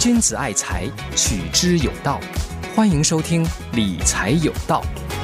君子爱财，取之有道。欢迎收听理财有道。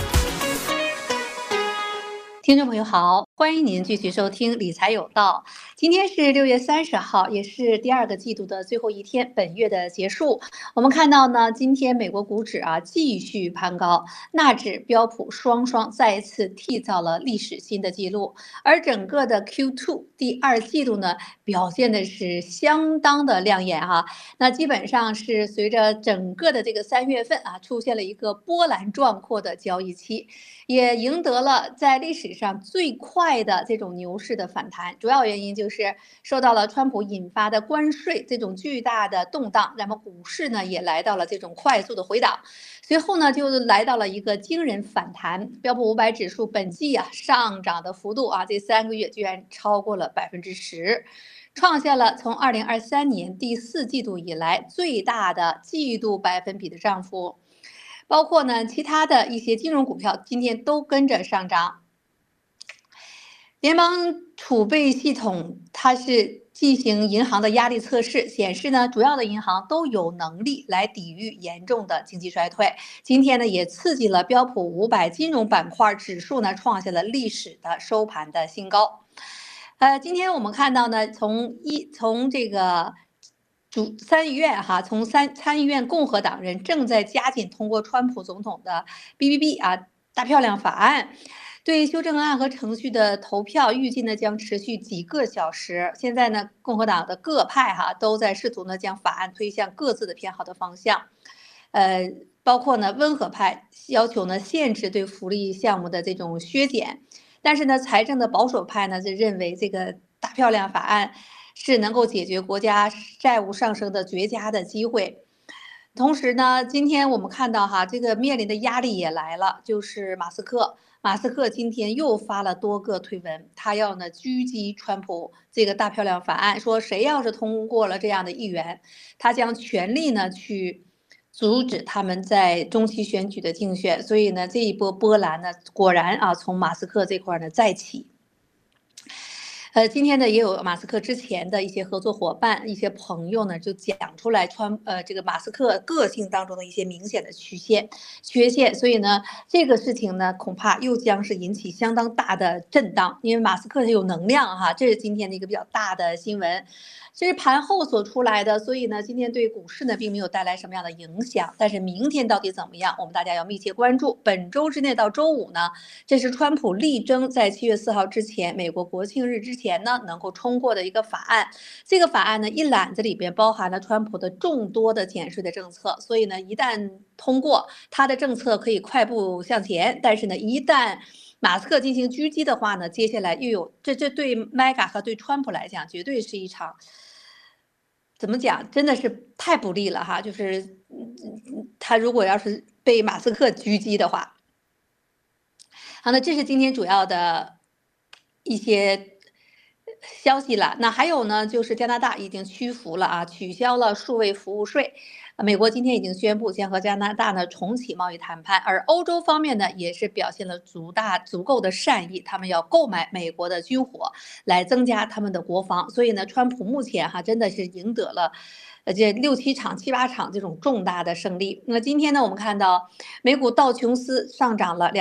听众朋友好，欢迎您继续收听理财有道。今天是6月30号，也是第2个季度的最后一天，本月的结束。我们看到呢，今天美国股指继续攀高，纳指、标普双再一次缔造了历史新的记录。而整个的 Q2 第2季度呢，表现的是相当的亮眼哈。那基本上是随着整个的这个3月份出现了一个波澜壮阔的交易期，也赢得了在历史上最快的这种牛市的反弹。主要原因就是受到了川普引发的关税这种巨大的动荡，那么股市呢也来到了这种快速的回档，随后呢就来到了一个惊人反弹。标普500指数本季上涨的幅度这3个月居然超过了10%，创下了从2023年第4季度以来最大的季度百分比的涨幅。包括呢其他的一些金融股票今天都跟着上涨。联邦储备系统它是进行银行的压力测试，显示呢主要的银行都有能力来抵御严重的经济衰退。今天呢也刺激了标普500金融板块指数呢创下了历史的收盘的新高。今天我们看到呢从这个参议院从参议院共和党人正在加紧通过川普总统的 BBB 大漂亮法案。对修正案和程序的投票预计呢将持续几个小时。现在呢，共和党的各派都在试图呢将法案推向各自的偏好的方向。包括呢温和派要求呢限制对福利项目的这种削减，但是呢财政的保守派呢就认为这个大漂亮法案是能够解决国家债务上升的绝佳的机会。同时呢，今天我们看到这个面临的压力也来了，就是马斯克今天又发了多个推文，他要呢狙击川普这个大漂亮法案，说谁要是通过了这样的议员，他将全力呢去阻止他们在中期选举的竞选。所以呢，这一波波澜呢，果然从马斯克这块呢再起。今天呢也有马斯克之前的一些合作伙伴、一些朋友呢就讲出来这个马斯克个性当中的一些明显的缺陷，所以呢这个事情呢恐怕又将是引起相当大的震荡，因为马斯克是有能量这是今天的一个比较大的新闻。这是盘后所出来的，所以呢今天对股市呢并没有带来什么样的影响，但是明天到底怎么样，我们大家要密切关注。本周之内到周五呢，这是川普力争在7月4号之前，美国国庆日之前呢能够通过的一个法案。这个法案呢一揽子里边包含了川普的众多的减税的政策，所以呢一旦通过，他的政策可以快步向前。但是呢一旦马斯克进行狙击的话呢，接下来又有这对 MEGA 和对川普来讲绝对是一场怎么讲，真的是太不利了就是他如果要是被马斯克狙击的话。好，那这是今天主要的一些消息了。那还有呢，就是加拿大已经屈服了取消了数位服务税。美国今天已经宣布将和加拿大呢重启贸易谈判，而欧洲方面呢也是表现了足够的善意，他们要购买美国的军火来增加他们的国防。所以呢，川普目前真的是赢得了这6、7场、7、8场这种重大的胜利。那今天呢，我们看到美股道琼斯上涨了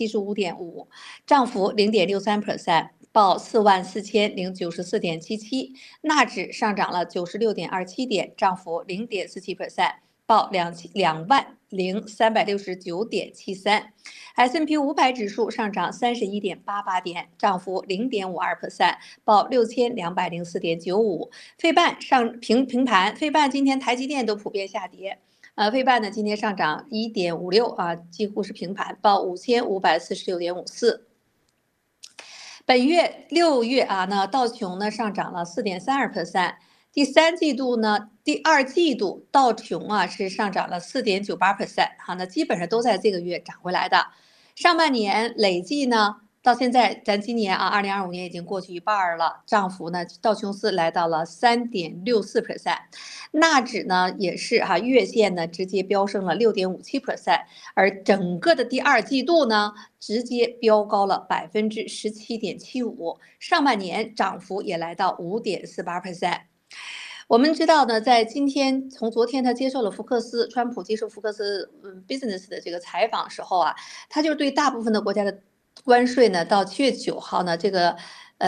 275.5，涨幅0.63%。报44094.77，纳指上涨了96.27点，涨幅0.47%，报20369.73。S&P 500指数上涨31.88点，涨幅0.52%，报6204.95。费半平盘，费半今天台积电都普遍下跌。费半呢今天上涨1.56几乎是平盘，报5546.54。本月6月那道琼呢上涨了4.32%，第2季度道琼是上涨了4.98%，那基本上都在这个月涨回来的。上半年累计呢到现在，咱今年2025年已经过去一半了，涨幅呢道琼斯来到了3.64%，纳指呢也是月线呢直接飙升了6.57%，而整个的第2季度呢直接飙高了17.75%，上半年涨幅也来到5.48%。 我们知道呢，在今天从昨天他接受了川普接受福克斯Business 的这个采访时候啊，他就对大部分的国家的关税呢，到7月9号呢，这个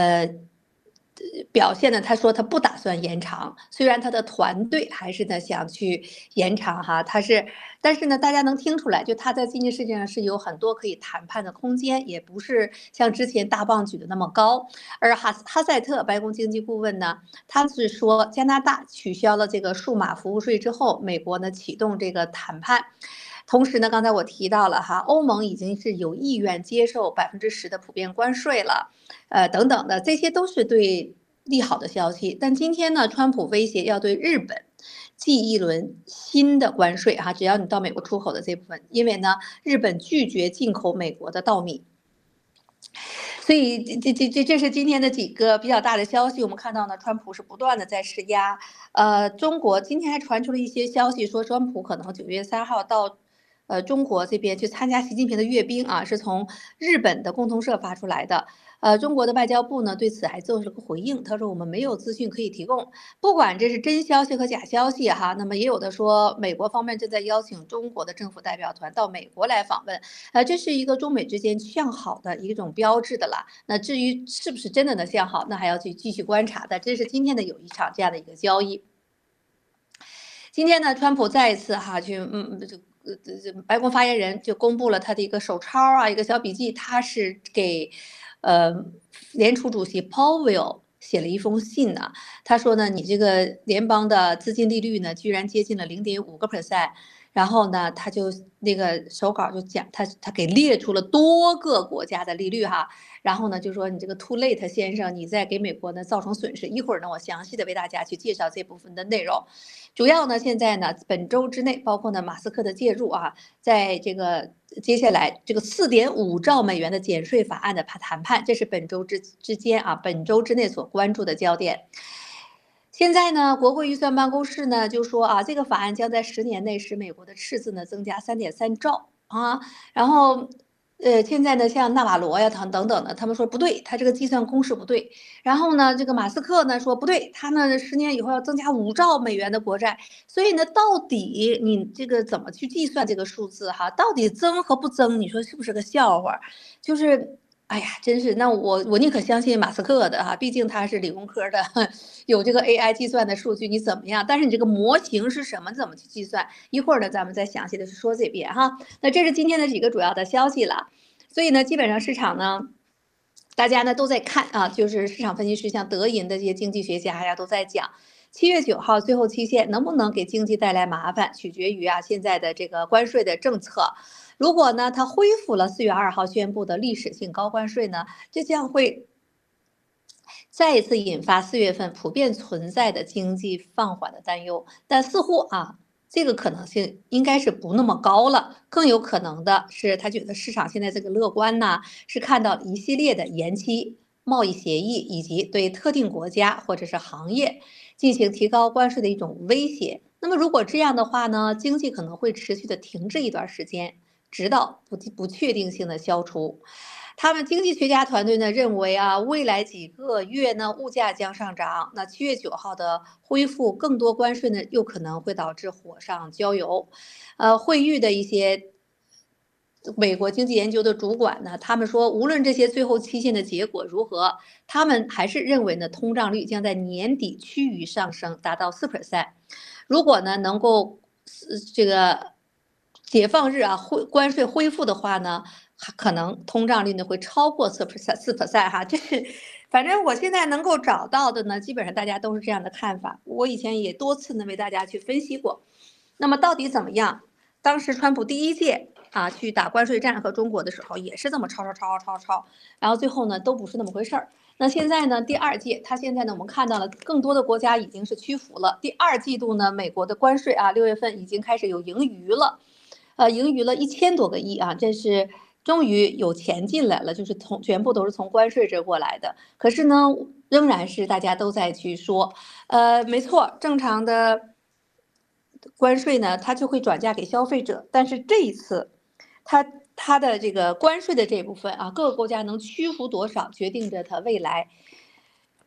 表现呢，他说他不打算延长，虽然他的团队还是呢想去延长哈，但是呢，大家能听出来，就他在经济事件上是有很多可以谈判的空间，也不是像之前大棒举的那么高。而哈塞特白宫经济顾问呢，他是说加拿大取消了这个数码服务税之后，美国呢启动这个谈判。同时呢，刚才我提到了哈，欧盟已经是有意愿接受10%的普遍关税了，等等的，这些都是对利好的消息。但今天呢，川普威胁要对日本寄一轮新的关税哈，只要你到美国出口的这部分，因为呢，日本拒绝进口美国的稻米。所以这是今天的几个比较大的消息。我们看到呢，川普是不断的在施压。中国今天还传出了一些消息，说川普可能9月3号到中国这边去参加习近平的阅兵啊，是从日本的共同社发出来的。中国的外交部呢对此还做了个回应，他说我们没有资讯可以提供，不管这是真消息和假消息哈。那么也有的说美国方面正在邀请中国的政府代表团到美国来访问，这是一个中美之间向好的一种标志的啦。那至于是不是真的能向好，那还要去继续观察的。这是今天的有一场这样的一个交易。今天呢，川普再一次白宫发言人就公布了他的一个手抄啊，一个小笔记，他是给联储主席 Powell 写了一封信呢。他说呢，你这个联邦的资金利率呢，居然接近了0.5%。然后呢，他就那个手稿就讲他给列出了多个国家的利率哈。然后呢，就说你这个 too late 先生，你在给美国呢造成损失。一会儿呢，我详细的为大家去介绍这部分的内容。主要呢，现在呢，本周之内，包括呢马斯克的介入啊，在这个接下来这个4.5兆美元的减税法案的谈判，这是本周之间啊，本周之内所关注的焦点。现在呢，国会预算办公室呢就说啊，这个法案将在10年内使美国的赤字呢增加3.3兆啊。然后，现在呢，像纳瓦罗呀，等等的，他们说不对，他这个计算公式不对。然后呢，这个马斯克呢说不对，他呢10年以后要增加5兆美元的国债。所以呢，到底你这个怎么去计算这个数字哈？到底增和不增，你说是不是个笑话？就是。哎呀，真是，那我宁可相信马斯克的哈，毕竟他是理工科的，有这个 AI 计算的数据，你怎么样？但是你这个模型是什么？怎么去计算？一会儿呢，咱们再详细的去说这边哈。那这是今天的几个主要的消息了。所以呢，基本上市场呢，大家呢都在看啊，就是市场分析师像德银的这些经济学家呀都在讲，7月9号最后期限能不能给经济带来麻烦，取决于啊现在的这个关税的政策。如果呢，它恢复了4月2号宣布的历史性高关税呢，这将会再一次引发4月份普遍存在的经济放缓的担忧。但似乎啊，这个可能性应该是不那么高了。更有可能的是，他觉得市场现在这个乐观呢，是看到一系列的延期贸易协议以及对特定国家或者是行业进行提高关税的一种威胁。那么如果这样的话呢，经济可能会持续的停滞一段时间。直到不确定性的消除。他们经济学家团队呢认为啊，未来几个月呢物价将上涨。那7月9号的恢复更多关税呢，又可能会导致火上浇油。惠誉的一些美国经济研究的主管呢，他们说，无论这些最后期限的结果如何，他们还是认为呢，通胀率将在年底趋于上升，达到4%。如果呢能够这个解放日啊，关税恢复的话呢，可能通胀率呢会超过4%哈。这是，反正我现在能够找到的呢，基本上大家都是这样的看法。我以前也多次呢为大家去分析过。那么到底怎么样？当时川普第一届啊去打关税战和中国的时候，也是这么抄，然后最后呢都不是那么回事儿。那现在呢，第二届，它现在呢，我们看到了更多的国家已经是屈服了。第二季度呢，美国的关税啊，6月份已经开始有盈余了。盈余了1000多个亿啊，这是终于有钱进来了，就是全部都是从关税这过来的。可是呢，仍然是大家都在去说，没错，正常的关税呢，它就会转嫁给消费者，但是这一次，它的这个关税的这部分啊，各个国家能屈服多少，决定着它未来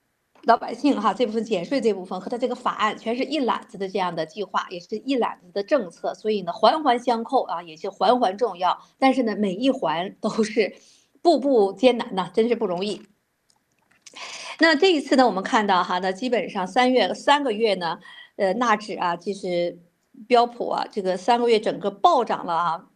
老百姓哈这部分减税这部分和他这个法案全是一揽子的这样的计划，也是一揽子的政策，所以呢环环相扣啊，也是环环重要。但是呢每一环都是步步艰难呐，真是不容易。那这一次呢，我们看到哈，那基本上3个月呢，纳指啊，就是标普啊，这个3个月整个暴涨了啊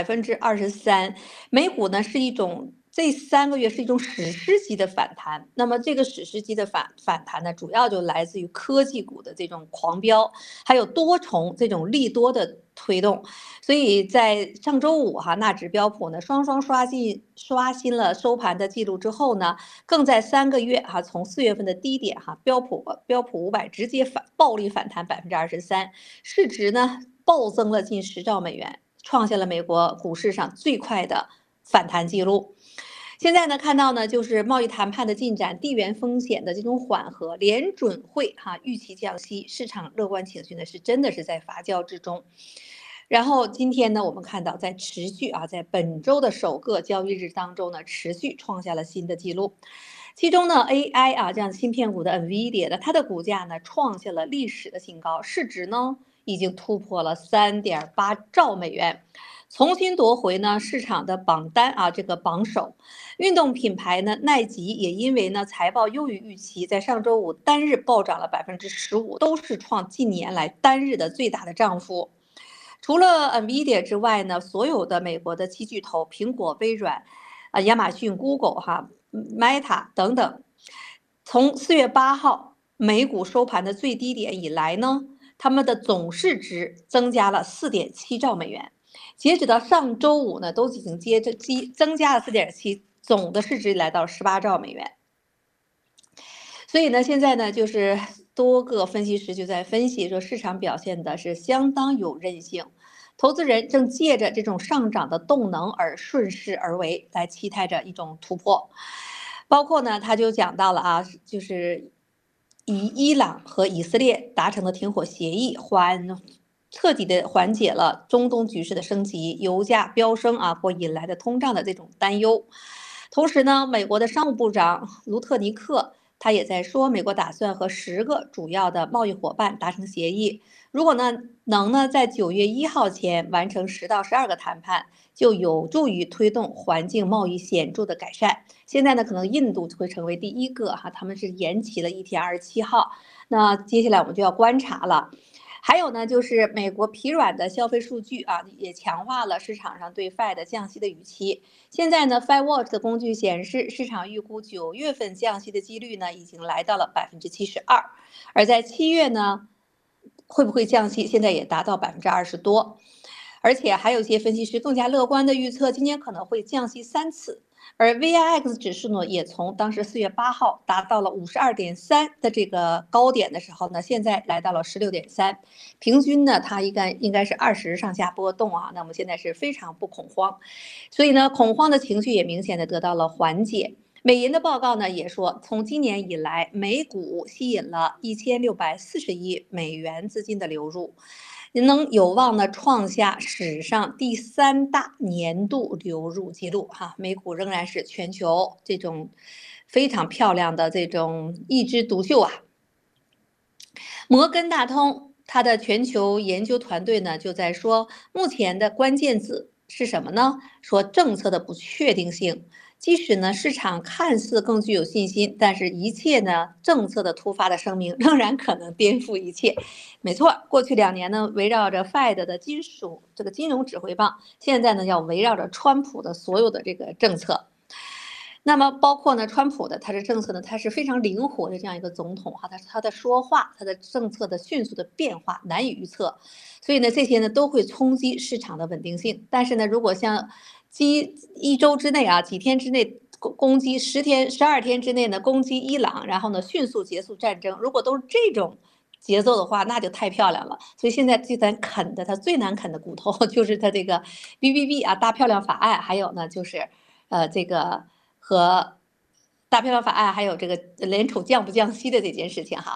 23%，美股呢是一种。这3个月是一种史诗级的反弹，那么这个史诗级的反弹呢，主要就来自于科技股的这种狂飙，还有多重这种利多的推动。所以在上周五哈，纳指标普呢双双刷新了收盘的记录之后呢，更在3个月哈，从4月份的低点哈，标普500直接暴力反弹23%，市值呢暴增了近10兆美元，创下了美国股市上最快的反弹记录。现在呢，看到呢，就是贸易谈判的进展，地缘风险的这种缓和，联准会预期降息，市场乐观情绪呢是真的是在发酵之中。然后今天呢，我们看到在持续在本周的首个交易日当中呢，持续创下了新的纪录。其中呢，AI 这样芯片股的 NVIDIA 的它的股价呢创下了历史的新高，市值呢已经突破了3.8兆美元。重新夺回呢市场的榜单这个榜首。运动品牌呢耐吉也因为呢财报优于预期，在上周五单日暴涨了15%，都是创近年来单日的最大的涨幅。除了 NVIDIA 之外呢，所有的美国的7巨头，苹果、微软、亚马逊、Google、Meta 等等，从4月8号美股收盘的最低点以来呢，他们的总市值增加了4.7兆美元。截止到上周五呢，都已经增加了4.7，总的市值来到18兆美元。所以呢，现在呢，就是多个分析师就在分析说，市场表现的是相当有韧性，投资人正借着这种上涨的动能而顺势而为，来期待着一种突破。包括呢，他就讲到了就是以伊朗和以色列达成的停火协议，彻底的缓解了中东局势的升级，油价飙升或引来的通胀的这种担忧。同时呢，美国的商务部长卢特尼克他也在说，美国打算和10个主要的贸易伙伴达成协议，如果能在9月1号前完成10到12个谈判，就有助于推动环境贸易显著的改善。现在呢，可能印度会成为第一个他们是延期了1天27号，那接下来我们就要观察了。还有呢，就是美国疲软的消费数据也强化了市场上对 Fed 降息的预期。现在呢 ，FedWatch 的工具显示，市场预估9月份降息的几率呢，已经来到了72%，而在7月呢，会不会降息，现在也达到20%多。而且还有一些分析师更加乐观的预测，今年可能会降息3次。而 VIX 指数呢，也从当时4月8号达到了52.3的这个高点的时候呢，现在来到了16.3，平均呢，它应该是20上下波动那我们现在是非常不恐慌，所以呢，恐慌的情绪也明显的得到了缓解。美银的报告呢也说，从今年以来，美股吸引了1640亿美元资金的流入。能有望呢创下史上第3大年度流入记录美股仍然是全球这种非常漂亮的这种一枝独秀摩根大通它的全球研究团队呢就在说，目前的关键字是什么呢？说政策的不确定性。即使呢市场看似更具有信心，但是一切呢政策的突发的声明仍然可能颠覆一切。没错，过去2年呢围绕着 Fed 的这个金融指挥棒，现在呢要围绕着川普的所有的这个政策。那么包括呢川普的他的政策呢，他是非常灵活的这样一个总统他的说话，他的政策的迅速的变化难以预测，所以呢这些呢都会冲击市场的稳定性。但是呢，如果像1周之内几天之内攻击12天之内呢攻击伊朗，然后呢迅速结束战争，如果都是这种节奏的话，那就太漂亮了。所以现在最难啃的，它最难啃的骨头就是它这个 BBB 大漂亮法案，还有呢就是这个和大漂亮法案，还有这个联储降不降息的这件事情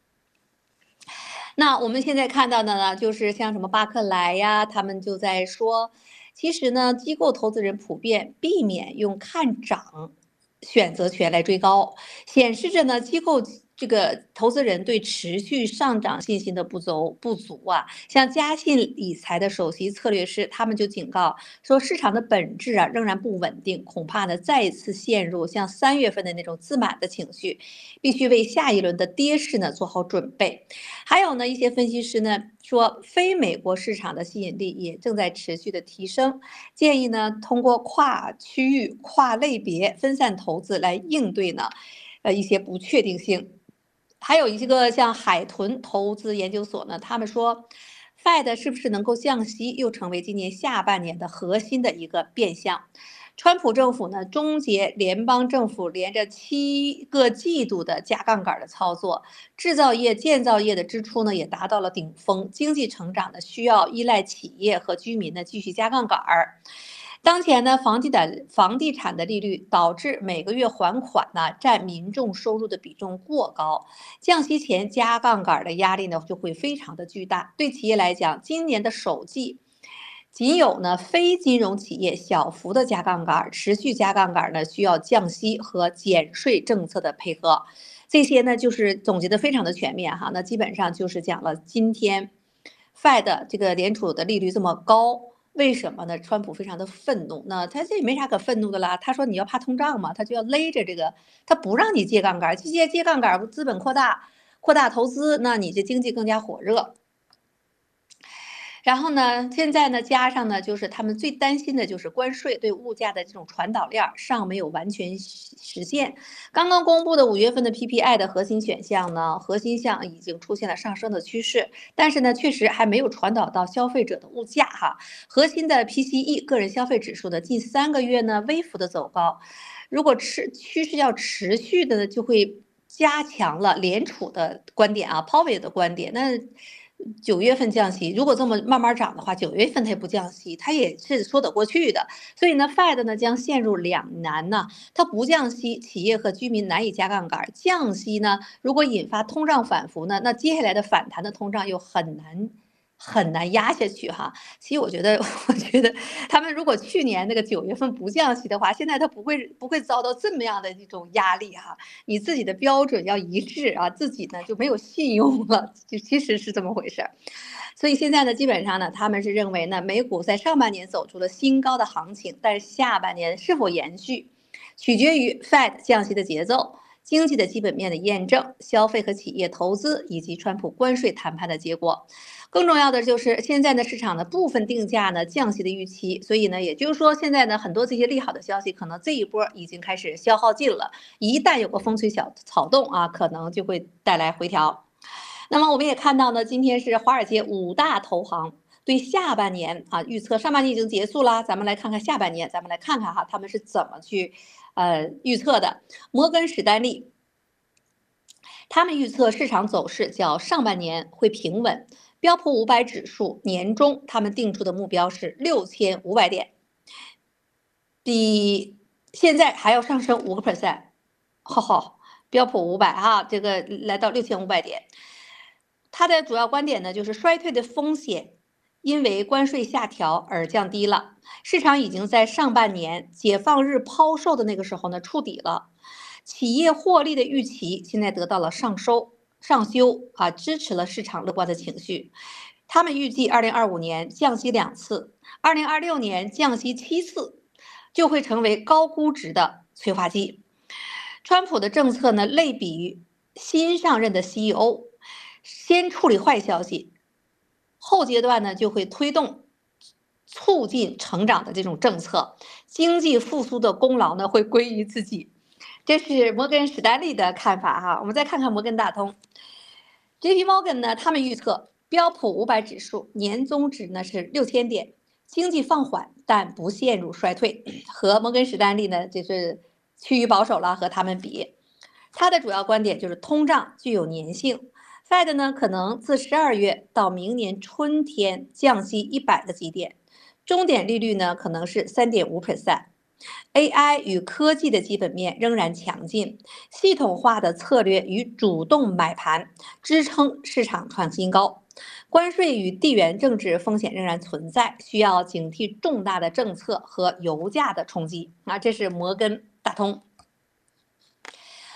那我们现在看到的呢，就是像什么巴克莱他们就在说，其实呢，机构投资人普遍避免用看涨选择权来追高，显示着呢，机构这个投资人对持续上涨信心的不足啊，像嘉信理财的首席策略师，他们就警告说，市场的本质啊仍然不稳定，恐怕呢再一次陷入像3月份的那种自满的情绪，必须为下一轮的跌势呢做好准备。还有呢，一些分析师呢说，非美国市场的吸引力也正在持续的提升，建议呢通过跨区域、跨类别分散投资来应对呢，一些不确定性。还有一个像海豚投资研究所呢，他们说，Fed 是不是能够降息，又成为今年下半年的核心的一个变项。川普政府呢，终结联邦政府连着7个季度的加杠杆的操作，制造业、建造业的支出呢也达到了顶峰，经济成长呢需要依赖企业和居民呢继续加杠杆儿。当前呢，房地产的利率导致每个月还款呢占民众收入的比重过高，降息前加杠杆的压力呢就会非常的巨大。对企业来讲，今年的首季仅有呢非金融企业小幅的加杠杆，持续加杠杆呢需要降息和减税政策的配合。这些呢就是总结的非常的全面哈。那基本上就是讲了今天 Fed 这个联储的利率这么高。为什么呢？川普非常的愤怒，那他这也没啥可愤怒的啦。他说你要怕通胀嘛，他就要勒着这个，他不让你借杠杆，借杠杆，资本扩大投资，那你这经济更加火热。然后呢，现在呢，加上呢，就是他们最担心的就是关税对物价的这种传导链尚没有完全实现。刚刚公布的5月份的 PPI 的核心项已经出现了上升的趋势，但是呢，确实还没有传导到消费者的物价哈。核心的 PCE 个人消费指数的近3个月呢微幅的走高，如果趋势要持续的呢，就会加强了联储的观点啊，Powell 的观点。那9月份降息，如果这么慢慢涨的话，9月份它也不降息，它也是说得过去的。所以呢，Fed 呢将陷入两难呢，它不降息，企业和居民难以加杠杆；降息呢，如果引发通胀反复呢，那接下来的反弹的通胀又很难压下去哈。其实我觉得他们如果去年那个9月份不降息的话，现在他不会遭到这么样的一种压力哈。你自己的标准要一致啊，自己呢就没有信用了，就其实是这么回事。所以现在呢，基本上呢，他们是认为呢，美股在上半年走出了新高的行情，但是下半年是否延续，取决于 Fed 降息的节奏。经济的基本面的验证、消费和企业投资以及川普关税谈判的结果，更重要的就是现在呢市场的部分定价呢降息的预期，所以呢也就是说现在呢很多这些利好的消息可能这一波已经开始消耗尽了，一旦有个风吹草动啊，可能就会带来回调。那么我们也看到呢，今天是华尔街5大投行对下半年啊预测，上半年已经结束了，咱们来看看下半年，咱们来看看哈他们是怎么去预测的。摩根士丹利他们预测市场走势较上半年会平稳，标普500指数年中他们定出的目标是6500点，比现在还要上升5%。好，标普500哈，这个来到6500点。它的主要观点呢，就是衰退的风险因为关税下调而降低了，市场已经在上半年解放日抛售的那个时候呢触底了，企业获利的预期现在得到了上修啊，支持了市场乐观的情绪。他们预计2025年降息2次，2026年降息7次，就会成为高估值的催化剂。川普的政策呢，类比于新上任的 CEO。先处理坏消息，后阶段呢就会推动促进成长的这种政策，经济复苏的功劳呢会归于自己。这是摩根士丹利的看法哈。我们再看看摩根大通 ，JP Morgan 呢，他们预测标普500指数年综指呢是6000点，经济放缓但不陷入衰退，和摩根士丹利呢就是趋于保守了，和他们比。他的主要观点就是通胀具有粘性。Fed 呢可能自12月到明年春天降息100个基点，终点利率呢可能是3.5%。AI 与科技的基本面仍然强劲，系统化的策略与主动买盘支撑市场创新高。关税与地缘政治风险仍然存在，需要警惕重大的政策和油价的冲击。这是摩根大通。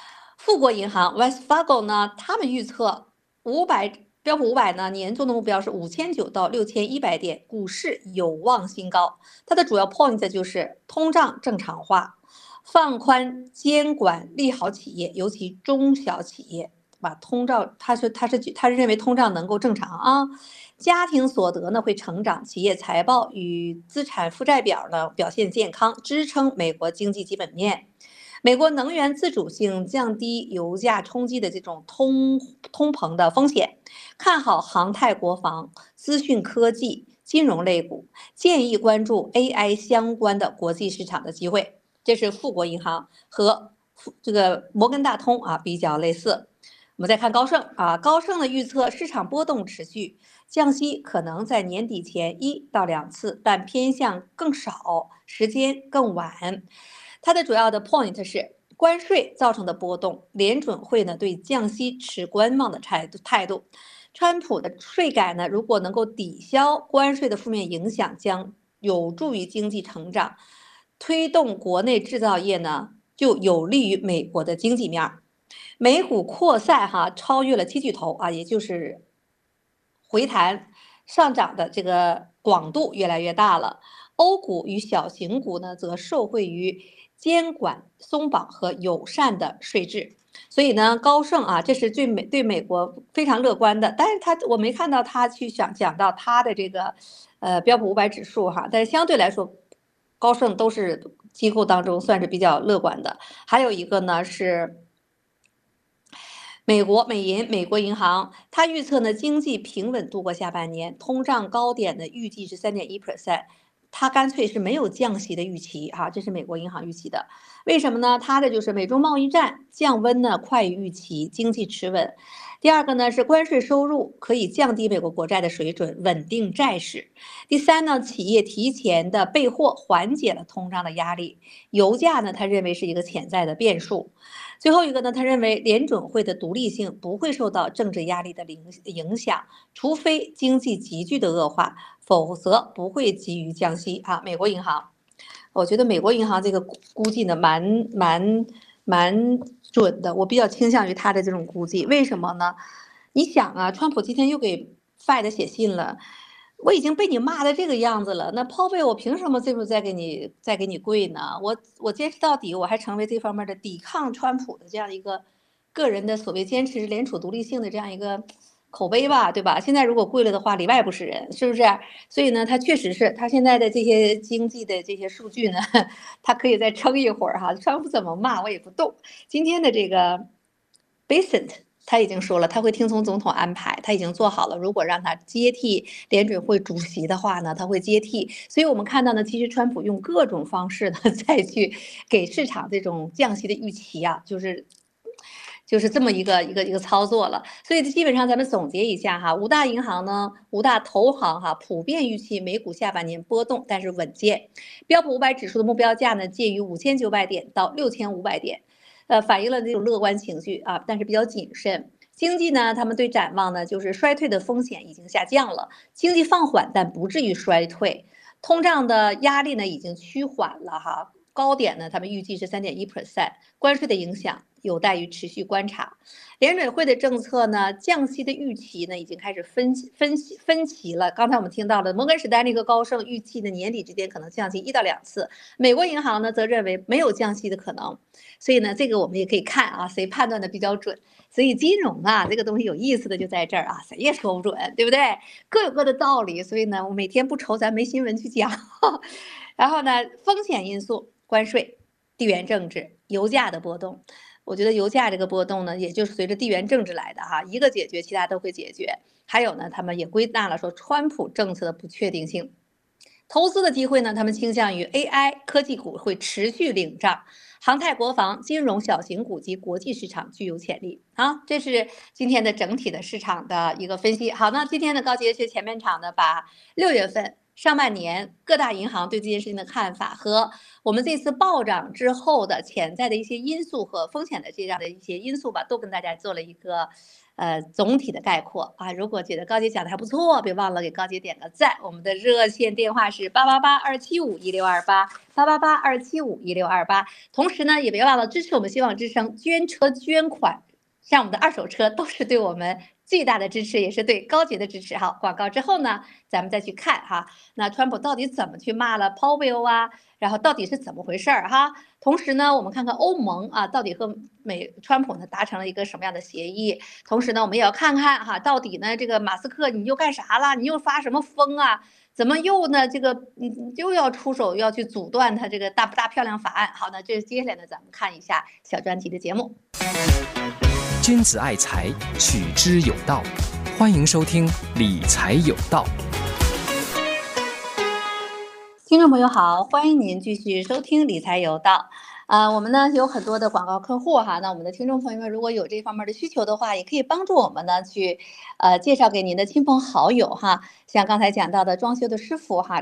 富国银行 Wells Fargo 呢，他们预测标普500呢年中的目标是5900到6100点，股市有望新高。它的主要 point 就是通胀正常化，放宽监管利好企业，尤其中小企业。把通胀，他认为通胀能够正常啊，家庭所得呢会成长，企业财报与资产负债表呢表现健康，支撑美国经济基本面。美国能源自主性降低油价冲击的这种通膨的风险，看好航太国防、资讯科技、金融类股，建议关注 AI 相关的国际市场的机会。这是富国银行和这个摩根大通啊比较类似。我们再看高盛啊，高盛的预测市场波动持续，降息可能在年底前1到2次，但偏向更少，时间更晚。它的主要的 point 是关税造成的波动，联准会呢对降息持观望的态度。川普的税改呢，如果能够抵消关税的负面影响，将有助于经济成长，推动国内制造业呢，就有利于美国的经济面。美股扩散超越了七巨头啊，也就是回弹上涨的这个广度越来越大了。欧股与小型股呢，则受惠于监管松绑和友善的税制。所以呢，高盛啊，这是对美国非常乐观的。但是我没看到他去讲到他的这个标普500指数但是相对来说，高盛都是机构当中算是比较乐观的。还有一个呢是美国银行，它预测呢经济平稳度过下半年，通胀高点呢预计是3.1%，它干脆是没有降息的预期这是美国银行预期的。为什么呢？它的就是美中贸易战降温呢快于预期，经济持稳。第二个呢是关税收入可以降低美国国债的水准，稳定债市。第三呢，企业提前的备货缓解了通胀的压力。油价呢，他认为是一个潜在的变数。最后一个呢，他认为联准会的独立性不会受到政治压力的影响，除非经济急剧的恶化，否则不会急于降息美国银行，我觉得美国银行这个估计呢，蛮准的，我比较倾向于他的这种估计。为什么呢？你想啊，川普今天又给 Fed 写信了。我已经被你骂的这个样子了，那抛贝我凭什么这时候再给你跪呢？我坚持到底，我还成为这方面的抵抗川普的这样一个个人的所谓坚持联储独立性的这样一个口碑吧，对吧？现在如果跪了的话，里外不是人，是不是？所以呢，他确实是他现在的这些经济的这些数据呢，他可以再撑一会儿川普怎么骂我也不动。今天的这个 Bessent。他已经说了，他会听从总统安排，他已经做好了。如果让他接替联准会主席的话呢，他会接替。所以我们看到呢，其实川普用各种方式呢，再去给市场这种降息的预期就是这么一个操作了。所以基本上咱们总结一下五大银行呢，五大投行普遍预期美股下半年波动，但是稳健。标普500指数的目标价呢，介于5900点到6500点。反映了这种乐观情绪但是比较谨慎。经济呢，他们对展望呢，就是衰退的风险已经下降了，经济放缓，但不至于衰退。通胀的压力呢，已经趋缓了高点呢，他们预计是3.1%，关税的影响有待于持续观察。联准会的政策呢，降息的预期呢，已经开始分歧了。刚才我们听到了摩根士丹利和高盛预期的年底之间可能降息1到2次，美国银行呢则认为没有降息的可能。所以呢，这个我们也可以看谁判断的比较准。所以金融这个东西有意思的就在这儿谁也说不准，对不对？各有各的道理。所以呢，我每天不愁咱没新闻去讲。然后呢，风险因素。关税、地缘政治、油价的波动，我觉得油价这个波动呢，也就是随着地缘政治来的一个解决，其他都会解决。还有呢，他们也归纳了说，川普政策的不确定性。投资的机会呢，他们倾向于 AI 科技股会持续领涨，航太国防、金融小型股及国际市场具有潜力这是今天的整体的市场的一个分析。好，那今天的高杰是前面场呢，把6月份。上半年各大银行对这件事情的看法和我们这次暴涨之后的潜在的一些因素和风险的这样的一些因素吧，都跟大家做了一个总体的概括啊。如果觉得高姐讲的还不错，别忘了给高姐点个赞。我们的热线电话是888-275-1628，888-275-1628。同时呢，也别忘了支持我们希望之声，捐车捐款，像我们的二手车都是对我们最大的支持，也是对高洁的支持。好，广告之后呢，咱们再去看哈，那川普到底怎么去骂了 Powell 啊？然后到底是怎么回事儿哈？同时呢，我们看看欧盟啊，到底和川普呢达成了一个什么样的协议？同时呢，我们也要看看哈，到底呢这个马斯克你又干啥了？你又发什么疯啊？怎么又呢这个又要出手要去阻断他这个大不大漂亮法案？好，那这接下来呢，咱们看一下小专题的节目。 君子爱财，取之有道。欢迎收听理财有道。 听众朋友好，欢迎您继续收听理财有道。我们呢有很多的广告客户哈，那我们的听众朋友们如果有这方面的需求的话，也可以帮助我们呢去介绍给您的亲朋好友哈。像刚才讲到的装修的师傅哈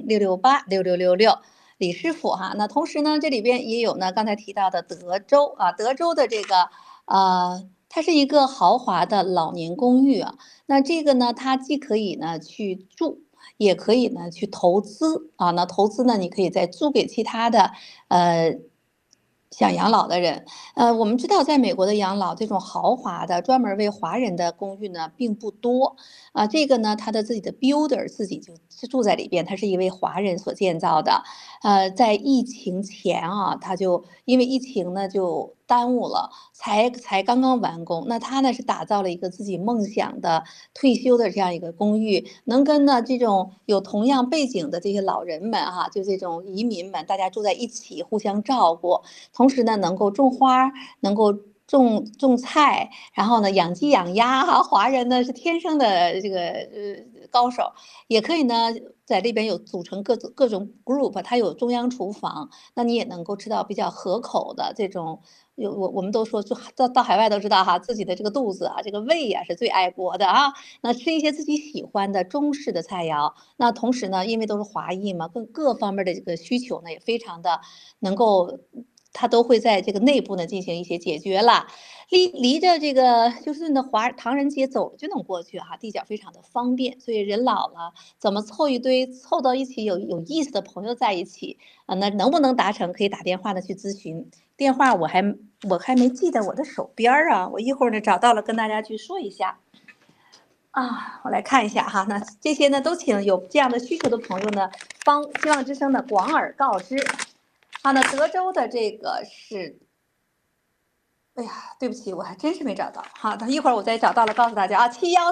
，650-668-6666李师傅哈。那同时呢，这里边也有呢刚才提到的德州啊，德州的这个它是一个豪华的老年公寓啊。那这个呢，它既可以呢去住，也可以呢去投资啊。那投资呢，你可以再租给其他的想养老的人。我们知道在美国的养老这种豪华的专门为华人的公寓呢并不多啊。这个呢，他的自己的 builder 自己就住在里边，他是一位华人所建造的。在疫情前啊，他就因为疫情呢就耽误了，才刚刚完工。那他呢是打造了一个自己梦想的退休的这样一个公寓，能跟呢这种有同样背景的这些老人们哈，就这种移民们，大家住在一起，互相照顾，同时呢能够种花，能够种菜，然后呢养鸡养鸭哈。华人呢是天生的这个高手，也可以呢在那边有组成各种 group， 它有中央厨房，那你也能够吃到比较合口的这种。我们都说，就到海外都知道哈，自己的这个肚子啊，这个胃啊是最爱国的啊。那吃一些自己喜欢的中式的菜肴，那同时呢，因为都是华裔嘛，各方面的这个需求呢也非常的能够，它都会在这个内部呢进行一些解决了。离着这个就是那唐人街走就能过去哈，地角非常的方便。所以人老了怎么凑一堆凑到一起有意思的朋友在一起啊？那能不能达成？可以打电话呢去咨询。电话我还没记得我的手边啊，我一会儿呢找到了跟大家去说一下。我来看一下哈，那这些呢都请有这样的需求的朋友呢帮希望之声的广而告之。好，那德州的这个是，哎呀，对不起，我还真是没找到。好的，一会儿我再找到了告诉大家啊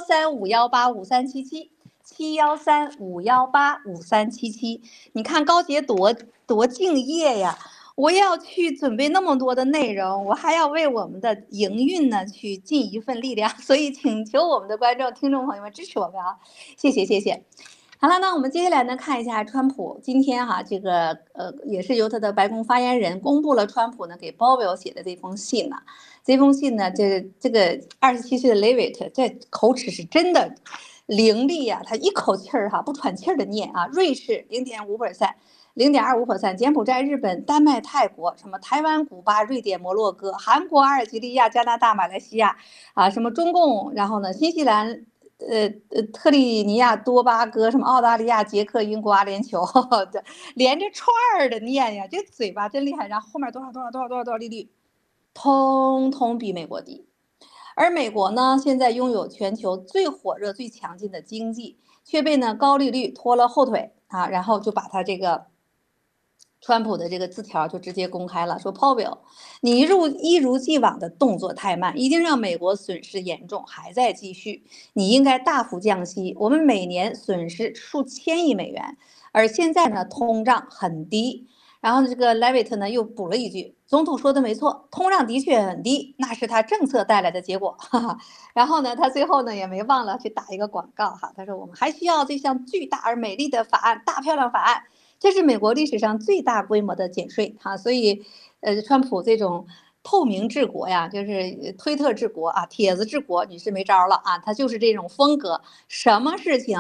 ，713-518-5377，713-518-5377。你看高洁多敬业呀！我要去准备那么多的内容，我还要为我们的营运呢去尽一份力量，所以请求我们的观众、听众朋友们支持我们啊！谢谢谢谢。好了，那我们接下来呢看一下川普今天哈，这个也是由他的白宫发言人公布了川普呢给鲍威尔写的这封信呢。这封信呢，这个27岁的 Levitt 这口齿是真的伶俐啊，他一口气儿哈不喘气儿的念啊。瑞士0.5%。0.25%，柬埔寨、日本、丹麦、泰国，什么台湾、古巴、瑞典、摩洛哥、韩国、阿尔及利亚、加拿大、马来西亚，什么中共，然后呢，新西兰、特立尼亚多巴哥，什么澳大利亚、捷克、英国、阿联酋，连着串儿的念呀，这嘴巴真厉害。然后后面多少利率，通通比美国低。而美国呢，现在拥有全球最火热、最强劲的经济，却被呢高利率拖了后腿啊，然后就把他这个。川普的这个字条就直接公开了，说 Powell， 你一如既往的动作太慢，已经让美国损失严重，还在继续。你应该大幅降息，我们每年损失数千亿美元，而现在呢，通胀很低。然后这个 Levitt 呢又补了一句，总统说的没错，通胀的确很低，那是他政策带来的结果。哈哈。然后呢，他最后呢也没忘了去打一个广告哈，他说我们还需要这项巨大而美丽的法案，大漂亮法案。这是美国历史上最大规模的减税哈，所以川普这种透明治国呀，就是推特治国啊，帖子治国，你是没招了啊，他就是这种风格，什么事情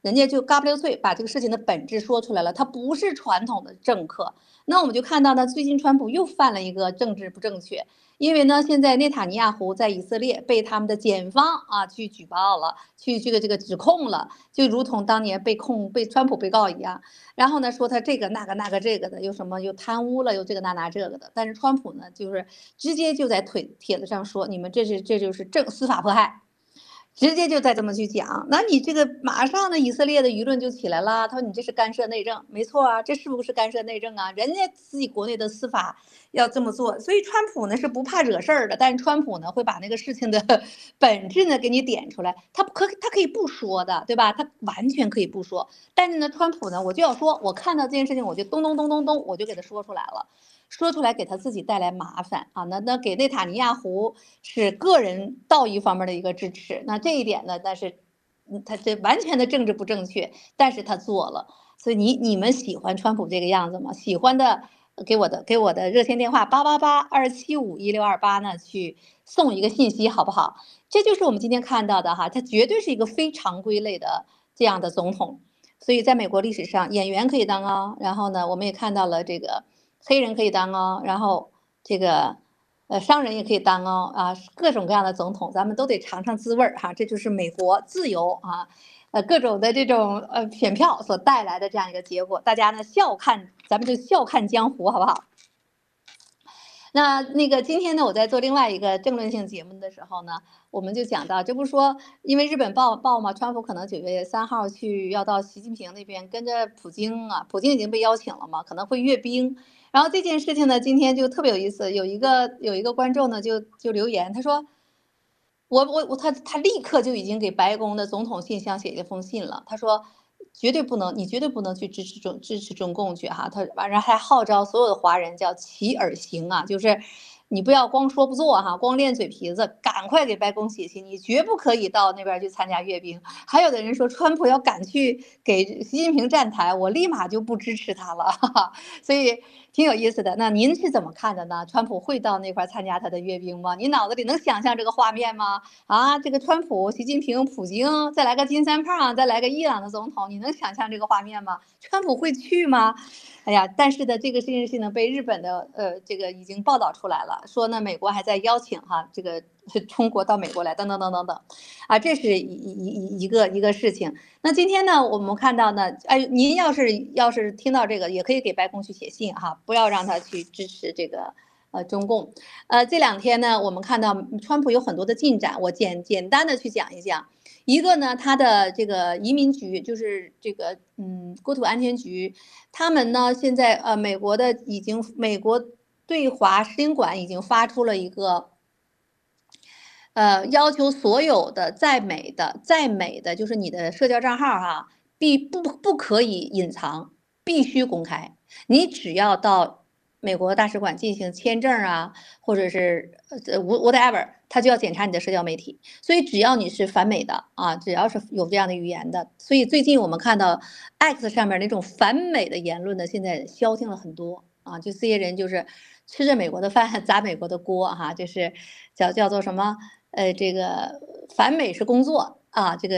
人家就嘎不溜脆把这个事情的本质说出来了，他不是传统的政客。那我们就看到呢，最近川普又犯了一个政治不正确，因为呢，现在内塔尼亚胡在以色列被他们的检方啊去举报了，去这个指控了，就如同当年被川普被告一样。然后呢，说他这个那个这个的，又什么又贪污了，又这个那这个的。但是川普呢，就是直接就在帖子上说，你们这就是司法迫害。直接就在这么去讲，那你这个马上呢，以色列的舆论就起来了。他说你这是干涉内政，没错啊，这是不是干涉内政啊？人家自己国内的司法要这么做，所以川普呢是不怕惹事儿的，但是川普呢会把那个事情的本质呢给你点出来。他可以不说的，对吧？他完全可以不说，但是呢，川普呢我就要说，我看到这件事情我就咚咚咚咚咚，我就给他说出来了。说出来给他自己带来麻烦啊，那给内塔尼亚胡是个人道义方面的一个支持，那这一点呢，但是，他这完全的政治不正确，但是他做了，所以你们喜欢川普这个样子吗？喜欢的给我的热线电话888-275-1628呢，去送一个信息好不好？这就是我们今天看到的哈，他绝对是一个非常规类的这样的总统，所以在美国历史上，演员可以当啊，然后呢，我们也看到了这个。黑人可以当哦，然后这个商人也可以当哦啊，各种各样的总统，咱们都得尝尝滋味儿哈，这就是美国自由啊，各种的这种选票所带来的这样一个结果。大家呢咱们就笑看江湖，好不好？那个今天呢，我在做另外一个政论性节目的时候呢，我们就讲到，这不是说因为日本报嘛，川普可能9月3号要到习近平那边跟着普京啊，普京已经被邀请了嘛，可能会阅兵。然后这件事情呢，今天就特别有意思，有一个观众呢就留言，他说，他立刻就已经给白宫的总统信箱写一封信了，他说，你绝对不能去支持中共去哈，他完了还号召所有的华人叫起而行啊，就是你不要光说不做哈，光练嘴皮子，赶快给白宫写信，你绝不可以到那边去参加阅兵。还有的人说川普要赶去给习近平站台，我立马就不支持他了，哈哈，所以挺有意思的。那您是怎么看的呢？川普会到那块参加他的阅兵吗？你脑子里能想象这个画面吗？啊，这个川普、习近平、普京，再来个金三胖，再来个伊朗的总统，你能想象这个画面吗？川普会去吗？哎呀，但是呢，这个事情呢被日本的这个已经报道出来了，说呢美国还在邀请哈这个中国到美国来，等等等等等，啊，这是一个事情。那今天呢，我们看到呢，哎，您要是听到这个，也可以给白宫去写信哈，不要让他去支持这个中共。这2天呢，我们看到川普有很多的进展，我简单的去讲一讲。一个呢，他的这个移民局，就是这个国土安全局，他们呢现在美国对华使领馆已经发出了一个要求所有的在美的就是你的社交账号哈，不可以隐藏，必须公开。你只要到美国大使馆进行签证啊，或者是whatever，他就要检查你的社交媒体。所以只要你是反美的啊，只要是有这样的语言的，所以最近我们看到 X 上面那种反美的言论呢，现在消停了很多啊，就这些人就是吃着美国的饭砸美国的锅哈，就是叫做什么？这个反美是工作啊，这个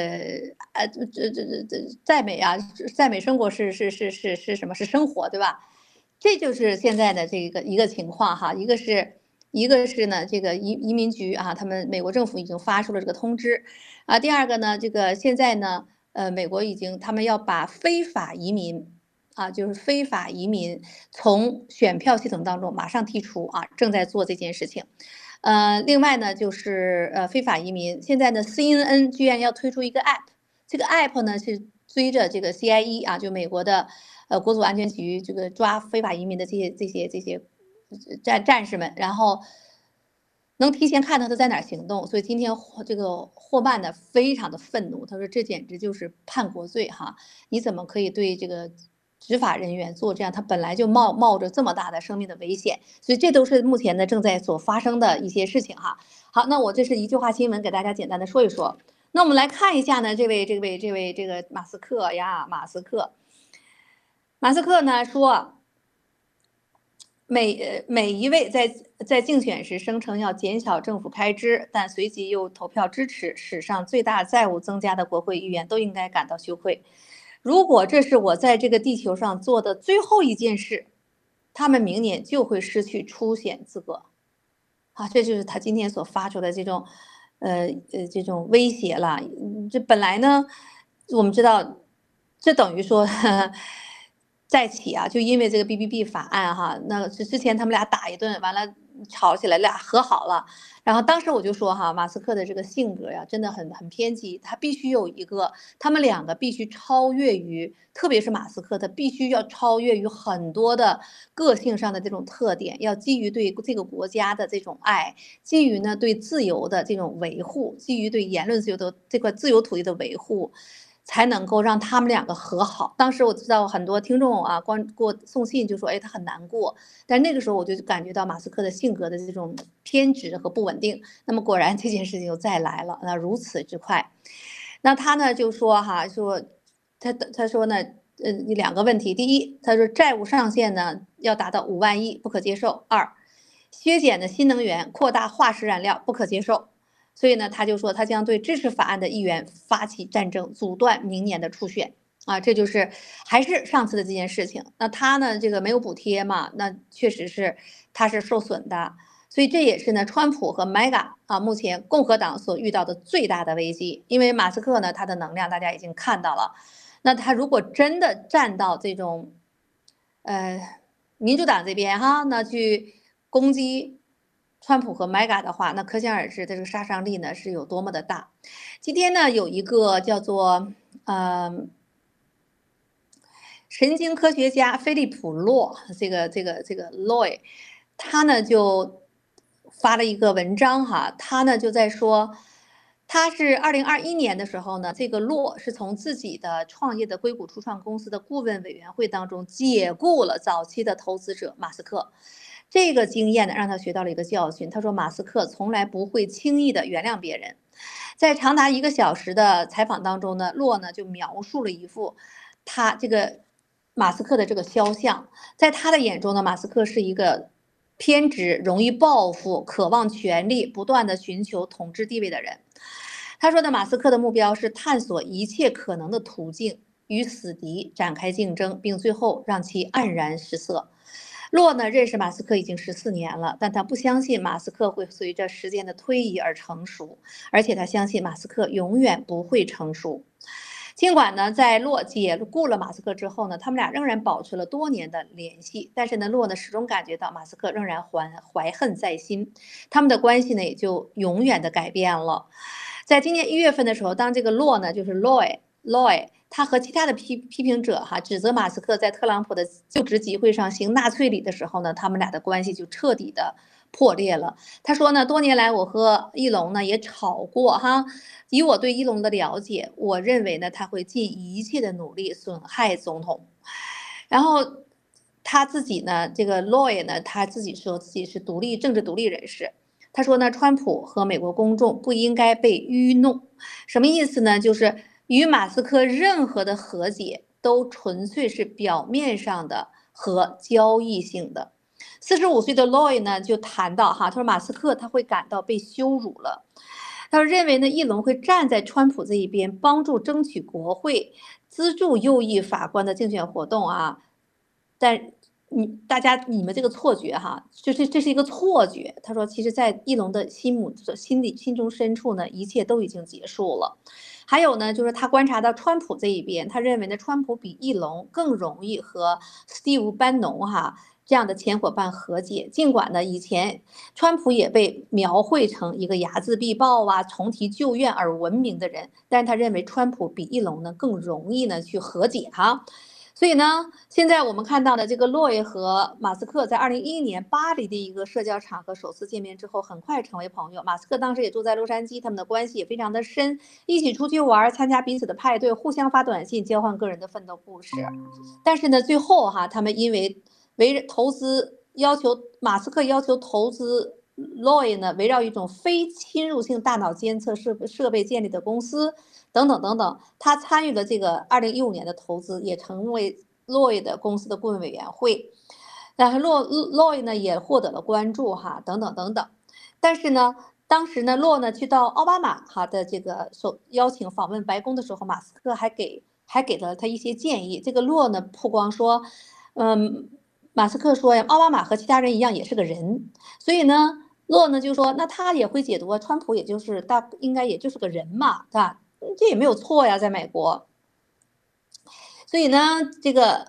在美啊，在美生活是什么？是生活，对吧？这就是现在的一个情况哈。一个是呢，这个移民局啊，他们美国政府已经发出了这个通知啊。第二个呢，这个现在呢，美国他们要把非法移民啊，就是非法移民从选票系统当中马上剔除啊，正在做这件事情。另外呢，就是非法移民，现在呢，CNN 居然要推出一个 app， 这个 app 呢是追着这个 CIE 啊，就美国的国土安全局这个抓非法移民的这些战士们，然后能提前看到他在哪儿行动，所以今天这个霍曼呢非常的愤怒，他说这简直就是叛国罪哈，你怎么可以对这个执法人员做这样，他本来就冒着这么大的生命的危险，所以这都是目前呢正在所发生的一些事情哈。好，那我这是一句话新闻，给大家简单的说一说。那我们来看一下呢，这个马斯克呢说， 每一位在竞选时声称要减小政府开支，但随即又投票支持史上最大债务增加的国会议员，都应该感到羞愧。如果这是我在这个地球上做的最后一件事，他们明年就会失去出选资格。啊，这就是他今天所发出的这种威胁了。这本来呢，我们知道，这等于说再起啊，就因为这个 BBB 法案哈，那之前他们俩打一顿，完了吵起来，俩和好了。然后当时我就说哈，马斯克的这个性格呀，真的很偏激，他必须有一个，他们两个必须超越于，特别是马斯克，他必须要超越于很多的个性上的这种特点，要基于对这个国家的这种爱，基于呢对自由的这种维护，基于对言论自由的这块自由土地的维护。才能够让他们两个和好。当时我知道很多听众啊，给我送信就说，哎，他很难过。但那个时候我就感觉到马斯克的性格的这种偏执和不稳定。那么果然这件事情又再来了，那如此之快。那他呢就说哈，说他说呢，两个问题。第一，他说债务上限呢要达到5万亿，不可接受。二，削减的新能源、扩大化石燃料不可接受。所以呢，他就说他将对支持法案的议员发起战争，阻断明年的初选。啊，这就是还是上次的这件事情。那他呢，这个没有补贴嘛，那确实是他是受损的。所以这也是呢，川普和 MAGA 啊，目前共和党所遇到的最大的危机。因为马斯克呢，他的能量大家已经看到了。那他如果真的站到这种，民主党这边哈，那去攻击川普和 MAGA 的话，那可想而知，这个杀伤力呢是有多么的大。今天呢，有一个叫做神经科学家菲利普洛，这个 Loy， 他呢就发了一个文章哈，他呢就在说。他是2021年的时候呢，这个洛是从自己的创业的硅谷初创公司的顾问委员会当中解雇了早期的投资者马斯克。这个经验呢，让他学到了一个教训。他说，马斯克从来不会轻易的原谅别人。在长达1个小时的采访当中呢，洛呢就描述了一幅他这个马斯克的这个肖像。在他的眼中呢，马斯克是一个偏执、容易报复、渴望权力、不断的寻求统治地位的人。他说的马斯克的目标是探索一切可能的途径，与死敌展开竞争，并最后让其黯然失色。洛呢认识马斯克已经14年了，但他不相信马斯克会随着时间的推移而成熟，而且他相信马斯克永远不会成熟。尽管呢，在洛解雇了马斯克之后呢，他们俩仍然保持了多年的联系，但是呢，洛呢始终感觉到马斯克仍然怀恨在心，他们的关系呢也就永远的改变了。在今年1月份的时候，当这个洛呢，就是 Loy，他和其他的批评者哈指责马斯克在特朗普的就职集会上行纳粹礼的时候呢，他们俩的关系就彻底的破裂了。他说呢，多年来我和伊隆呢也吵过哈，以我对伊隆的了解，我认为呢他会尽一切的努力损害总统。然后他自己呢，这个 Loy 呢，他自己说自己是政治独立人士。他说呢，川普和美国公众不应该被愚弄。什么意思呢？就是与马斯克任何的和解都纯粹是表面上的和交易性的。45岁的 Loy 呢就谈到哈，他说马斯克他会感到被羞辱了。他认为呢，伊隆会站在川普这一边，帮助争取国会，资助右翼法官的竞选活动啊。但你们这个错觉哈，就是这是一个错觉。他说，其实，在伊隆的心中深处呢，一切都已经结束了。还有呢，就是他观察到川普这一边，他认为呢，川普比伊隆更容易和 Steve Bannon 哈这样的前伙伴和解。尽管呢，以前川普也被描绘成一个睚眦必报啊、重提旧怨而闻名的人，但是他认为川普比伊隆呢更容易呢去和解哈。所以呢，现在我们看到的这个洛伊和马斯克在2011年巴黎的一个社交场合首次见面之后，很快成为朋友。马斯克当时也住在洛杉矶，他们的关系也非常的深，一起出去玩，参加彼此的派对，互相发短信，交换个人的奋斗故事。但是呢，最后哈，他们因为投资马斯克要求投资洛伊呢，围绕一种非侵入性大脑监测设备建立的公司。等等等等，他参与了这个2015年的投资，也成为洛伊的公司的顾问委员会。 然后洛伊呢也获得了关注哈，等等等等。但是呢，当时呢，洛呢去到奥巴马哈的这个邀请访问白宫的时候，马斯克还给了他一些建议。这个洛呢曝光说，马斯克说呀，奥巴马和其他人一样也是个人，所以呢，洛呢就说，那他也会解读啊，川普也就是应该也就是个人嘛，对吧？这也没有错呀，在美国。所以呢，这个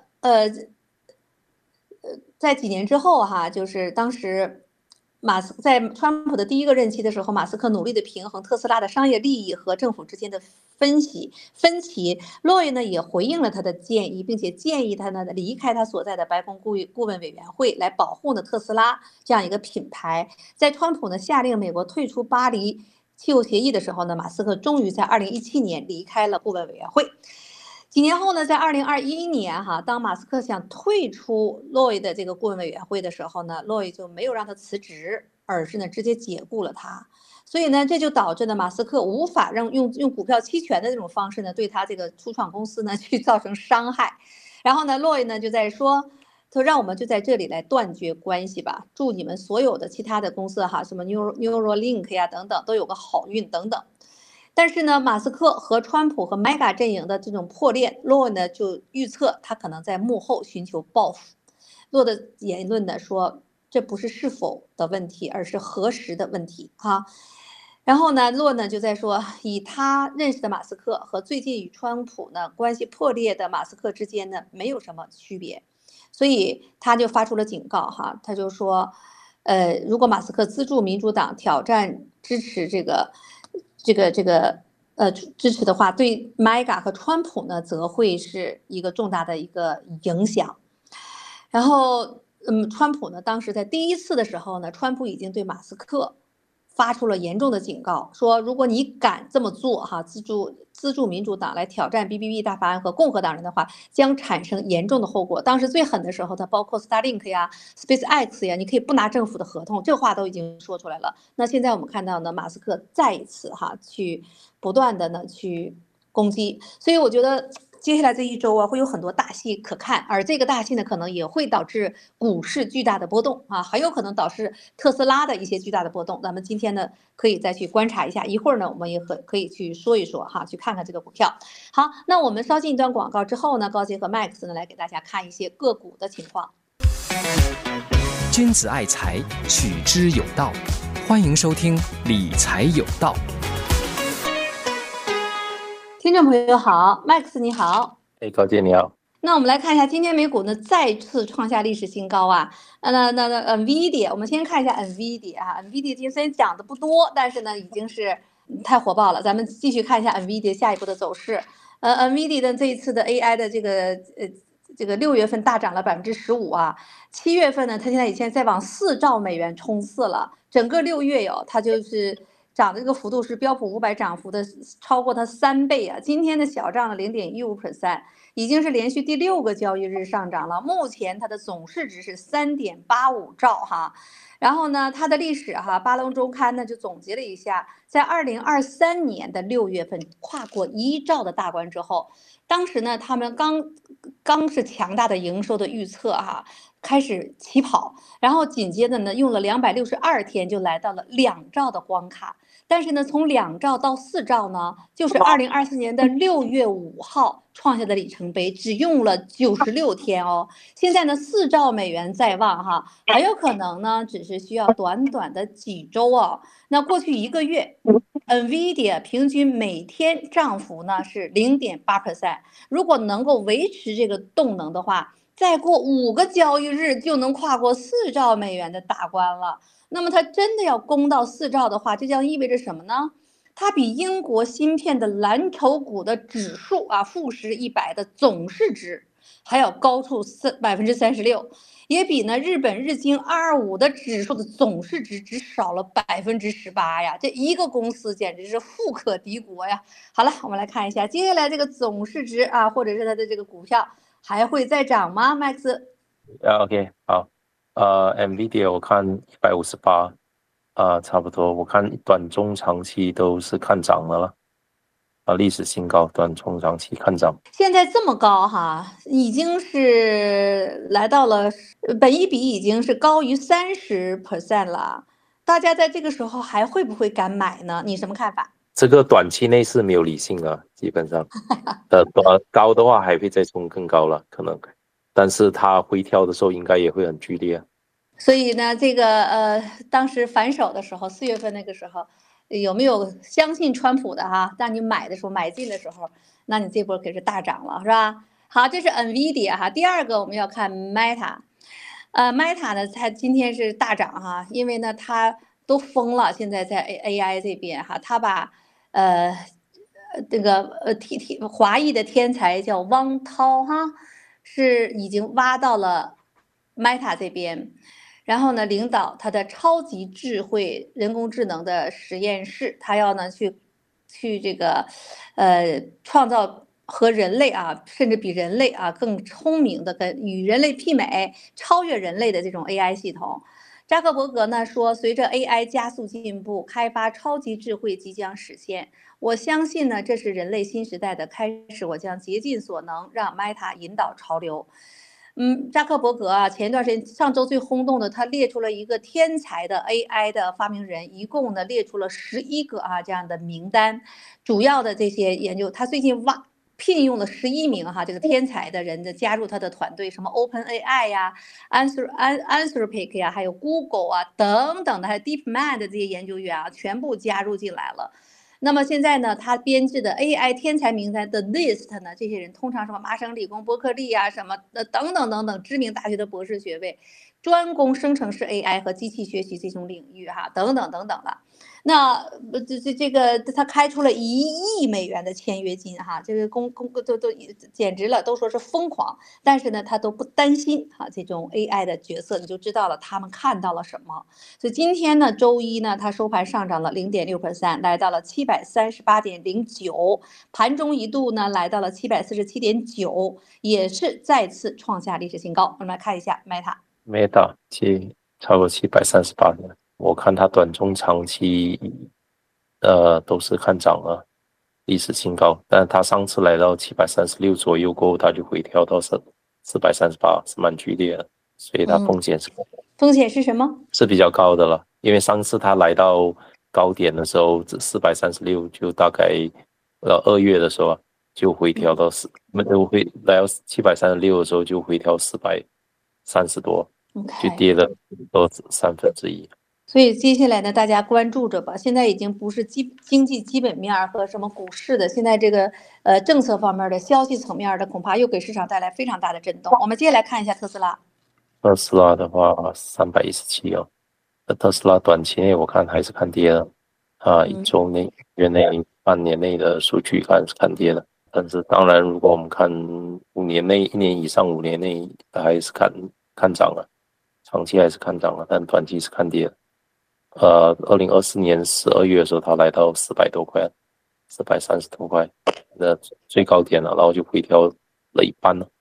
在几年之后哈，就是当时在川普的第一个任期的时候，马斯克努力的平衡特斯拉的商业利益和政府之间的分歧。洛伊呢也回应了他的建议，并且建议他呢离开他所在的白宫顾问委员会，来保护呢特斯拉这样一个品牌。在川普呢下令美国退出巴黎气候协议的时候呢，马斯克终于在2017年离开了顾问委员会。几年后呢，在2021年哈，当马斯克想退出洛伊的这个顾问委员会的时候呢，洛伊就没有让他辞职，而是呢直接解雇了他。所以呢，这就导致呢马斯克无法用股票期权的这种方式呢对他这个初创公司呢去造成伤害。然后呢，洛伊呢就在说，他说让我们就在这里来断绝关系吧，祝你们所有的其他的公司哈，什么 Neuralink 呀等等都有个好运等等。但是呢，马斯克和川普和 Mega 阵营的这种破裂，洛呢就预测他可能在幕后寻求报复。洛的言论呢说，这不是是否的问题，而是何时的问题啊。然后呢，洛呢就在说，以他认识的马斯克和最近与川普呢关系破裂的马斯克之间呢没有什么区别，所以他就发出了警告哈，他就说，如果马斯克资助民主党挑战支持支持的话，对 Mega 和川普呢，则会是一个重大的一个影响。然后，川普呢，当时在第一次的时候呢，川普已经对马斯克发出了严重的警告，说如果你敢这么做哈，资助民主党来挑战 BBB 大法案和共和党人的话，将产生严重的后果。当时最狠的时候，他包括 Starlink 呀、SpaceX 呀，你可以不拿政府的合同，这话都已经说出来了。那现在我们看到呢，马斯克再一次哈去不断的呢去攻击，所以我觉得接下来这一周啊，会有很多大戏可看，而这个大戏呢，可能也会导致股市巨大的波动啊，很有可能导致特斯拉的一些巨大的波动。咱们今天呢，可以再去观察一下，一会儿呢，我们也可以去说一说哈，去看看这个股票。好，那我们稍进一段广告之后呢，高杰和 Max 呢来给大家看一些个股的情况。 君子爱财，取之有道。欢迎收听理财有道。 听众朋友好 ，Max 你好。 高姐你好。 那我们来看一下，今天美股呢再次创下历史新高啊。那 NVIDIA， 我们先看一下 NVIDIA 啊。NVIDIA 今天讲的不多，但是呢已经是太火爆了。咱们继续看一下 NVIDIA 下一步的走势。NVIDIA 的这一次的 AI 的这个6月份大涨了15%啊，7月份呢，它现在在往4兆美元冲刺了。整个6月它就是涨的这个幅度是标普500涨幅的超过它3倍啊！今天的小涨了0.15%，已经是连续第6个交易日上涨了。目前它的总市值是3.85兆哈。然后呢，它的历史哈，巴龙周刊呢就总结了一下，在2023年的6月份跨过1兆的大关之后，当时呢他们刚是强大的营收的预测哈，开始起跑，然后紧接着呢用了262天就来到了2兆的关卡。但是呢，从2兆到4兆呢，就是2024年的6月5号创下的里程碑，只用了96天哦。现在呢，4兆美元在望哈，很有可能呢，只是需要短短的几周哦。那过去1个月，NVIDIA 平均每天涨幅呢是0.8%，如果能够维持这个动能的话，再过5个交易日就能跨过4兆美元的大关了。那么它真的要攻到4兆的话，这将意味着什么呢？它比英国芯片的蓝筹股的指数啊，富时100的总市值还要高出36%，也比呢日本日经225的指数的总市值只少了18%呀！这一个公司简直是富可敌国呀！好了，我们来看一下接下来这个总市值啊，或者是它的这个股票还会再涨吗 ，Max？ OK 好。NVIDIA 我看158，差不多，我看短中长期都是看涨的了。 历史新高，短中长期看涨。 现在这么高哈，已经是来到了本益比已经是高于30% 了。大家在这个时候还会不会敢买呢？你什么看法？ 这个短期内是没有理性的，基本上，高的话还会再冲更高了，可能，但是它回调的时候应该也会很剧烈。 所以呢，这个当时反手的时候，4月份那个时候，有没有相信川普的哈？当你买的时候，买进的时候，那你这波可是大涨了，是吧？好，这是 NVIDIA 哈。第二个我们要看 Meta，Meta 呢，它今天是大涨哈，因为呢它都疯了，现在在 AI 这边哈，它把这个华裔的天才叫汪涛哈，是已经挖到了 Meta 这边。然后呢，领导他的超级智慧人工智能的实验室，他要呢去这个，创造和人类啊，甚至比人类啊更聪明的，与人类媲美、超越人类的这种 AI 系统。扎克伯格呢说，随着 AI 加速进步，开发超级智慧即将实现。我相信呢，这是人类新时代的开始。我将竭尽所能让 Meta 引导潮流。扎克伯格啊，前一段时间上周最轰动的，他列出了一个天才的 AI 的发明人，一共呢列出了11个这样的名单，主要的这些研究，他最近聘用了11名这个天才的人加入他的团队，什么 OpenAI 呀、Anthropic 呀，还有 Google 等等的，还有 DeepMind 的这些研究员全部加入进来了。那么现在呢，他编制的 AI 天才名单的 list 呢，这些人通常什么麻省理工、伯克利什么等等等等知名大学的博士学位，专攻生成式 AI 和机器学习这种领域等等等等了。那这个他开出了1亿美元的签约金这个都简直了，都说是疯狂。但是呢，他都不担心这种 AI 的角色，你就知道了他们看到了什么。所以今天呢，周一呢，它收盘上涨了0.6%，来到了738.09，盘中一度呢来到了747.9，也是再次创下历史新高。我们来看一下 Meta 超过738的，我看它短中长期都是看涨了，历史新高。但是它上次来到736左右过后，它就回调到438，是蛮剧烈的，所以它风险是什么？ 是比较高的了。因为上次它来到高点的时候436，就大概2月的时候就回调到会来到736的时候就回调430多，就跌了1/3。 所以接下来呢，大家关注着吧。现在已经不是经济基本面和什么股市的，现在这个政策方面的消息层面的，恐怕又给市场带来非常大的震动。我们接下来看一下特斯拉。 特斯拉的话317哦，特斯拉短期内我看还是看跌的1周内、月内、半年内的数据看是看跌的。但是当然，如果我们看5年内、1年以上5年内还是看涨了，长期还是看涨了，但短期是看跌的。2024年12月的时候，它来到400多块，430多块，那最高点了，然后就回调了一半了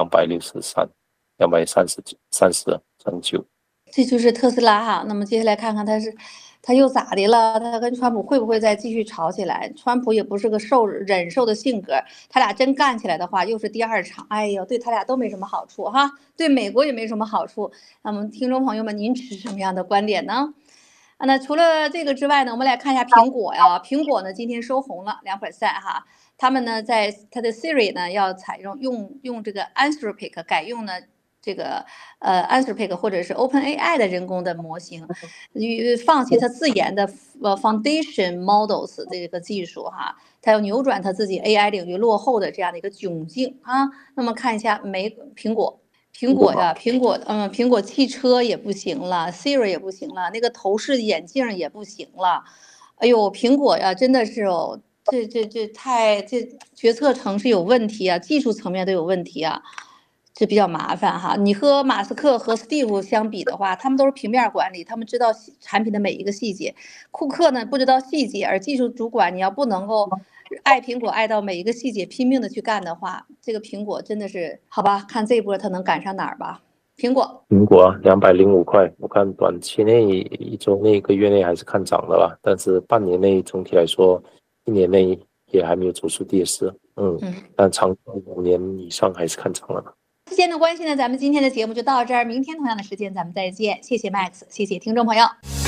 ，263、239。 这就是特斯拉那么接下来看看他又咋的了？他跟川普会不会再继续吵起来？川普也不是个忍受的性格，他俩真干起来的话，又是第2场。哎呦，对他俩都没什么好处对美国也没什么好处。那么听众朋友们，您持什么样的观点呢？那除了这个之外呢，我们来看一下苹果苹果呢今天收红了2%他们呢在它的 Siri 呢要采用这个 Anthropic 改用呢这个Anthropic 或者是 OpenAI 的人工的模型，放弃它自研的Foundation Models 这个技术它要扭转它自己 AI 领域落后的这样的一个窘境那么看一下苹果苹果汽车也不行了 ，Siri 也不行了，那个头饰眼镜也不行了。哎呦，苹果真的是这决策层是有问题技术层面都有问题这比较麻烦你和马斯克和 Steve 相比的话，他们都是平面管理，他们知道产品的每一个细节。库克呢不知道细节，而技术主管你要不能够爱苹果爱到每一个细节拼命的去干的话，这个苹果真的是好吧？看这一波它能赶上哪儿吧？苹果 205块，我看短期内、1周内、1个月内还是看涨的啦。但是半年内总体来说，1年内也还没有走出跌势，但长5年以上还是看涨了。 时间的关系呢，咱们今天的节目就到这儿，明天同样的时间咱们再见，谢谢 Max，谢谢听众朋友。